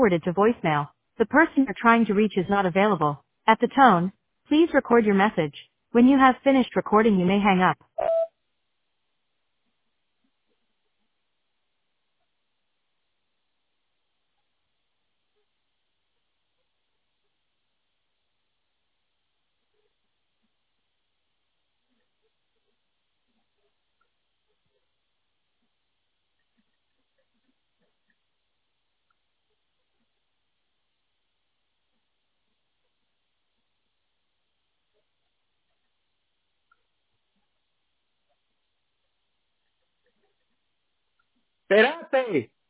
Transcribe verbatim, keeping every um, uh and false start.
forwarded to voicemail. The person you're trying to reach is not available. At the tone, please record your message. When you have finished recording, you may hang up. Espérate.